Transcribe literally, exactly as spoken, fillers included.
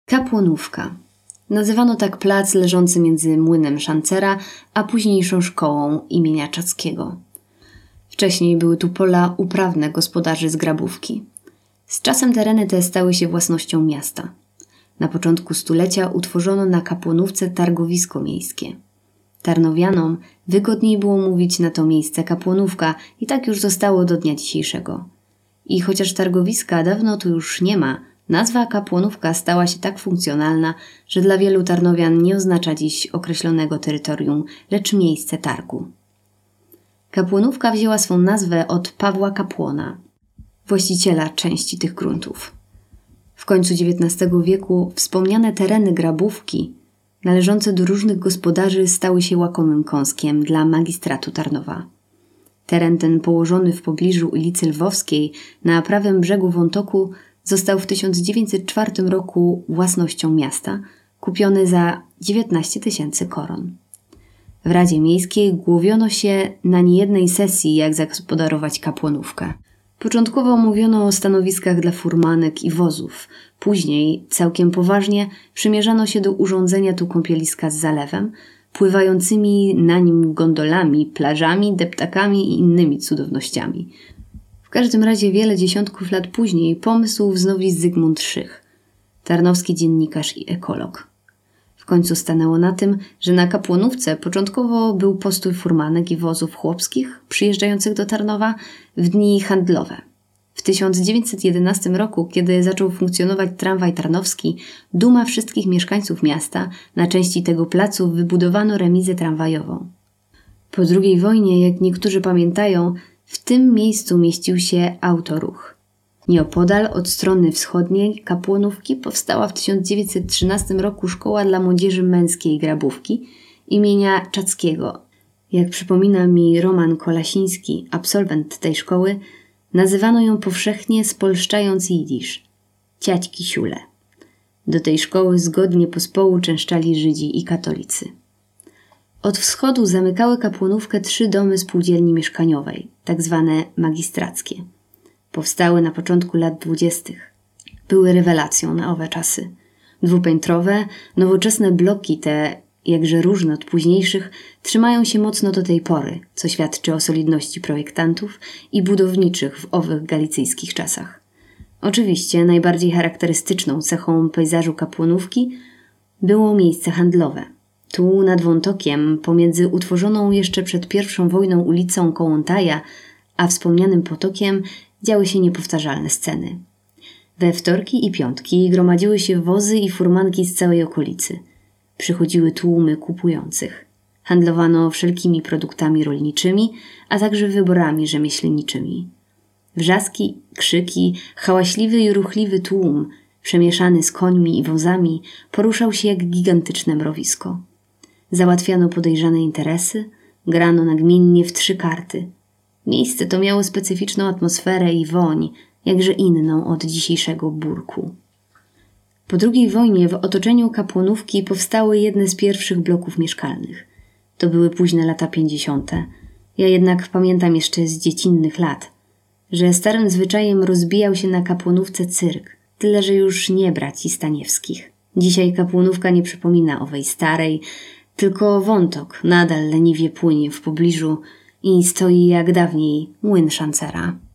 Kapłonówka. Nazywano tak plac leżący między młynem Szancera, a późniejszą szkołą imienia Czackiego. Wcześniej były tu pola uprawne gospodarzy z Grabówki. Z czasem tereny te stały się własnością miasta. Na początku stulecia utworzono na Kapłonówce targowisko miejskie. Tarnowianom wygodniej było mówić na to miejsce Kapłonówka i tak już zostało do dnia dzisiejszego. I chociaż targowiska dawno tu już nie ma, nazwa Kapłonówka stała się tak funkcjonalna, że dla wielu Tarnowian nie oznacza dziś określonego terytorium, lecz miejsce targu. Kapłonówka wzięła swą nazwę od Pawła Kapłona, właściciela części tych gruntów. W końcu dziewiętnastego wieku wspomniane tereny Grabówki, należące do różnych gospodarzy, stały się łakomym kąskiem dla magistratu Tarnowa. Teren ten, położony w pobliżu ulicy Lwowskiej na prawym brzegu Wątoku, został w tysiąc dziewięćset czwartym roku własnością miasta, kupiony za dziewiętnaście tysięcy koron. W Radzie Miejskiej głowiono się na niejednej sesji, jak zagospodarować Kapłonówkę. Początkowo mówiono o stanowiskach dla furmanek i wozów. Później, całkiem poważnie, przymierzano się do urządzenia tu kąpieliska z zalewem, pływającymi na nim gondolami, plażami, deptakami i innymi cudownościami. W każdym razie wiele dziesiątków lat później pomysł wznowi Zygmunt Szych, tarnowski dziennikarz i ekolog. W końcu stanęło na tym, że na Kapłonówce początkowo był postój furmanek i wozów chłopskich przyjeżdżających do Tarnowa w dni handlowe. W tysiąc dziewięćset jedenastym roku, kiedy zaczął funkcjonować tramwaj tarnowski, duma wszystkich mieszkańców miasta, na części tego placu wybudowano remizę tramwajową. Po drugiej wojnie, jak niektórzy pamiętają, w tym miejscu mieścił się autoruch. Nieopodal, od strony wschodniej Kapłonówki, powstała w tysiąc dziewięćset trzynastym roku szkoła dla młodzieży męskiej Grabówki imienia Czackiego. Jak przypomina mi Roman Kolasiński, absolwent tej szkoły, nazywano ją powszechnie, spolszczając jidysz – ciaćki siule. Do tej szkoły zgodnie pospołu częszczali Żydzi i katolicy. Od wschodu zamykały Kapłonówkę trzy domy spółdzielni mieszkaniowej, tak zwane magistrackie. Powstały na początku lat dwudziestych. Były rewelacją na owe czasy. Dwupiętrowe, nowoczesne bloki te, jakże różne od późniejszych, trzymają się mocno do tej pory, co świadczy o solidności projektantów i budowniczych w owych galicyjskich czasach. Oczywiście najbardziej charakterystyczną cechą pejzażu Kapłonówki było miejsce handlowe. Tu nad Wątokiem, pomiędzy utworzoną jeszcze przed pierwszą wojną ulicą Kołątaja, a wspomnianym potokiem, działy się niepowtarzalne sceny. We wtorki i piątki gromadziły się wozy i furmanki z całej okolicy. Przychodziły tłumy kupujących. Handlowano wszelkimi produktami rolniczymi, a także wyborami rzemieślniczymi. Wrzaski, krzyki, hałaśliwy i ruchliwy tłum, przemieszany z końmi i wozami, poruszał się jak gigantyczne mrowisko. Załatwiano podejrzane interesy, grano nagminnie w trzy karty. Miejsce to miało specyficzną atmosferę i woń, jakże inną od dzisiejszego burku. Po drugiej wojnie w otoczeniu Kapłonówki powstały jedne z pierwszych bloków mieszkalnych. To były późne lata pięćdziesiąte. Ja jednak pamiętam jeszcze z dziecinnych lat, że starym zwyczajem rozbijał się na Kapłonówce cyrk, tyle że już nie braci Staniewskich. Dzisiaj Kapłonówka nie przypomina owej starej, tylko Wątok nadal leniwie płynie w pobliżu i stoi jak dawniej młyn Szancera.